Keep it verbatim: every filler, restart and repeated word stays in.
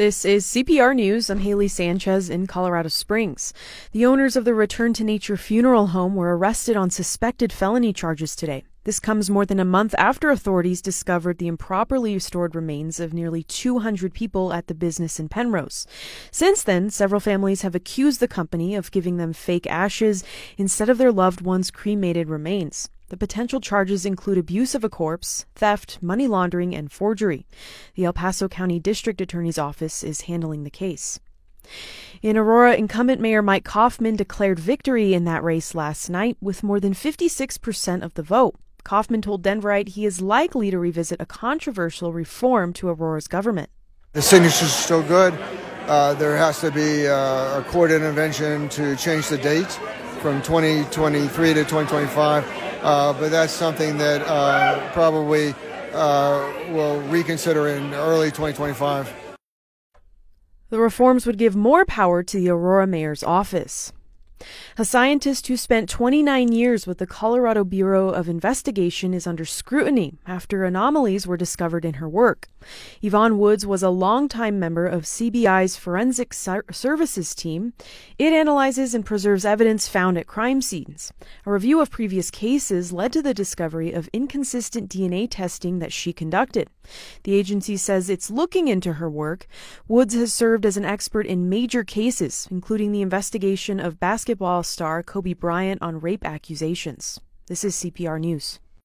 This is C P R News. I'm Haley Sanchez in Colorado Springs. The owners of the Return to Nature funeral home were arrested on suspected felony charges today. This comes more than a month after authorities discovered the improperly stored remains of nearly two hundred people at the business in Penrose. Since then, several families have accused the company of giving them fake ashes instead of their loved ones' cremated remains. The potential charges include abuse of a corpse, theft, money laundering, and forgery. The El Paso County District Attorney's Office is handling the case. In Aurora, incumbent Mayor Mike Coffman declared victory in that race last night with more than fifty-six percent of the vote. Coffman told Denverite he is likely to revisit a controversial reform to Aurora's government. The signature's still good. Uh, there has to be uh, a court intervention to change the date from twenty twenty-three to twenty twenty-five. Uh, but that's something that uh, probably uh, will reconsider in early twenty twenty-five. The reforms would give more power to the Aurora mayor's office. A scientist who spent twenty-nine years with the Colorado Bureau of Investigation is under scrutiny after anomalies were discovered in her work. Yvonne Woods was a longtime member of C B I's Forensic Services team. It analyzes and preserves evidence found at crime scenes. A review of previous cases led to the discovery of inconsistent D N A testing that she conducted. The agency says it's looking into her work. Woods has served as an expert in major cases, including the investigation of basketball star Kobe Bryant on rape accusations. This is C P R News.